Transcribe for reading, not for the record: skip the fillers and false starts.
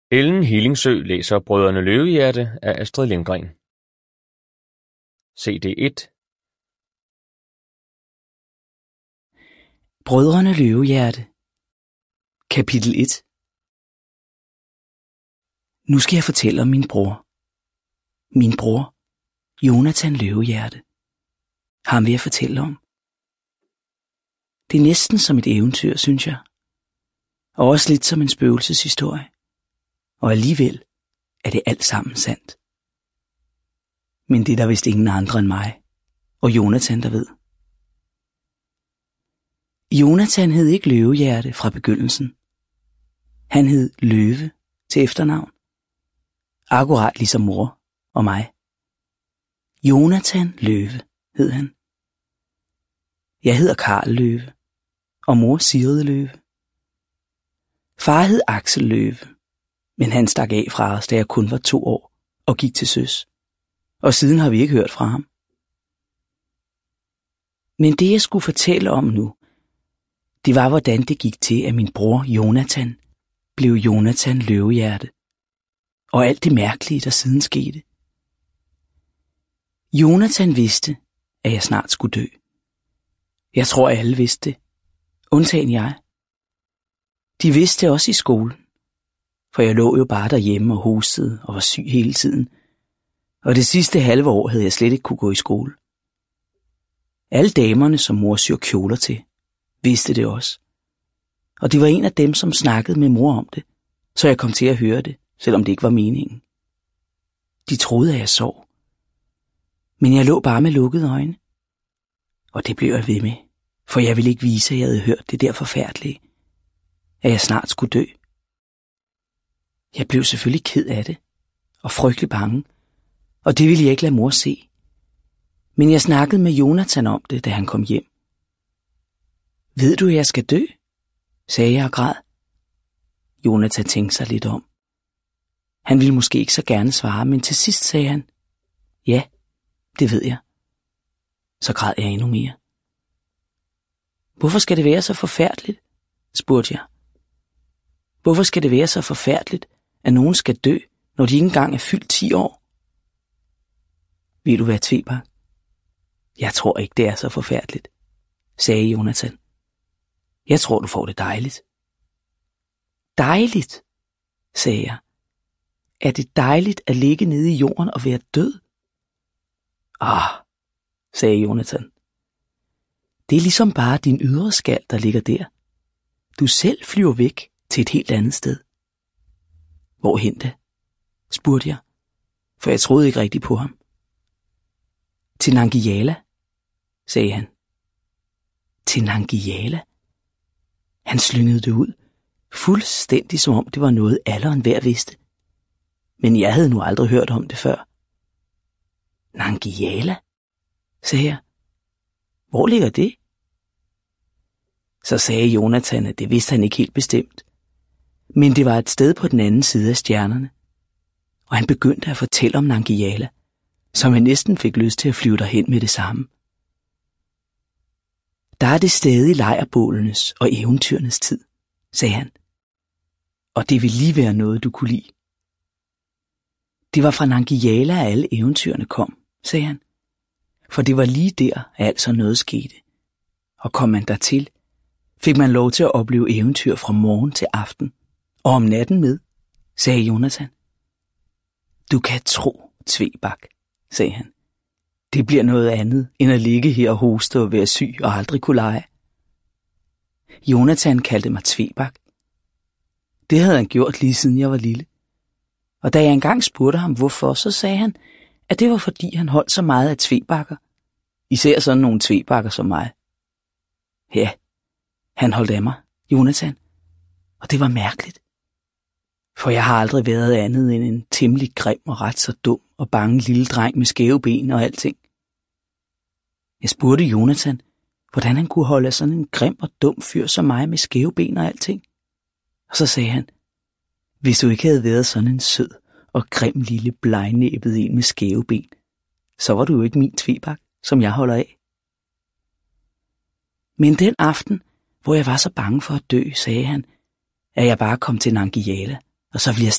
Ellen Hillingsø læser Brødrene Løvehjerte af Astrid Lindgren. CD 1. Brødrene Løvehjerte. Kapitel 1. Nu skal jeg fortælle om min bror. Min bror, Jonathan Løvehjerte. Ham vil jeg fortælle om. Det er næsten som et eventyr, synes jeg. Og også lidt som en spøgelseshistorie. Og alligevel er det alt sammen sandt. Men det er der vist ingen andre end mig og Jonathan, der ved. Jonathan hed ikke Løvehjerte fra begyndelsen. Han hed Løve til efternavn. Akkurat ligesom mor og mig. Jonathan Løve hed han. Jeg hedder Karl Løve, og mor Sigrid Løve. Far hed Axel Løve, men han stak af fra os, da jeg kun var 2 år og gik til søs. Og siden har vi ikke hørt fra ham. Men det jeg skulle fortælle om nu, det var hvordan det gik til, at min bror Jonathan blev Jonathan Løvehjerte. Og alt det mærkelige, der siden skete. Jonathan vidste, at jeg snart skulle dø. Jeg tror, alle vidste det. Undtagen jeg. De vidste det også i skolen. For jeg lå jo bare derhjemme og hostede og var syg hele tiden. Og det sidste halve år havde jeg slet ikke kunne gå i skole. Alle damerne, som mor syr kjoler til, vidste det også. Og det var en af dem, som snakkede med mor om det, så jeg kom til at høre det, selvom det ikke var meningen. De troede, at jeg sov. Men jeg lå bare med lukkede øjne. Og det blev jeg ved med, for jeg ville ikke vise, at jeg havde hørt det der forfærdelige, at jeg snart skulle dø. Jeg blev selvfølgelig ked af det, og frygtelig bange, og det ville jeg ikke lade mor se. Men jeg snakkede med Jonathan om det, da han kom hjem. Ved du, at jeg skal dø? Sagde jeg og græd. Jonathan tænkte sig lidt om. Han ville måske ikke så gerne svare, men til sidst sagde han, ja, det ved jeg. Så græd jeg endnu mere. Hvorfor skal det være så forfærdeligt? Spurgte jeg. Hvorfor skal det være så forfærdeligt, at nogen skal dø, når de ikke engang er fyldt 10 år? Vil du være Tvebak? Jeg tror ikke, det er så forfærdeligt, sagde Jonathan. Jeg tror, du får det dejligt. Dejligt, sagde jeg. Er det dejligt at ligge nede i jorden og være død? Sagde Jonathan. Det er ligesom bare din ydre skal, der ligger der. Du selv flyver væk til et helt andet sted. Hvorhen da? Spurgte jeg, for jeg troede ikke rigtigt på ham. Til Nangiala, sagde han. Til Nangiala? Han slyngede det ud, fuldstændig som om det var noget alle og enhver vidste. Men jeg havde nu aldrig hørt om det før. Nangiala, sagde jeg. Hvor ligger det? Så sagde Jonathan, at det vidste han ikke helt bestemt. Men det var et sted på den anden side af stjernerne. Og han begyndte at fortælle om Nangiala, som han næsten fik lyst til at flyve derhen med det samme. Der er det stadig lejrbålenes og eventyrenes tid, sagde han. Og det vil lige være noget, du kunne lide. Det var fra Nangiala, at alle eventyrene kom, sagde han. For det var lige der, at alt sådan noget skete. Og kom man dertil, fik man lov til at opleve eventyr fra morgen til aften. Og om natten med, sagde Jonathan. Du kan tro, Tvebak, sagde han. Det bliver noget andet, end at ligge her og hoste og være syg og aldrig kunne lege. Jonathan kaldte mig Tvebak. Det havde han gjort lige siden jeg var lille. Og da jeg engang spurgte ham hvorfor, så sagde han, at det var fordi han holdt så meget af tvebakker. Især sådan nogle tvebakker som mig. Ja, han holdt af mig, Jonathan. Og det var mærkeligt. For jeg har aldrig været andet end en temmelig grim og ret så dum og bange lille dreng med skæve ben og alting. Jeg spurgte Jonathan, hvordan han kunne holde af sådan en grim og dum fyr som mig med skæve ben og alting. Og så sagde han, hvis du ikke havde været sådan en sød og grim lille blegnæbet en med skæve ben, så var du jo ikke min Tvebak, som jeg holder af. Men den aften, hvor jeg var så bange for at dø, sagde han, at jeg bare kom til Nangiala, og så ville jeg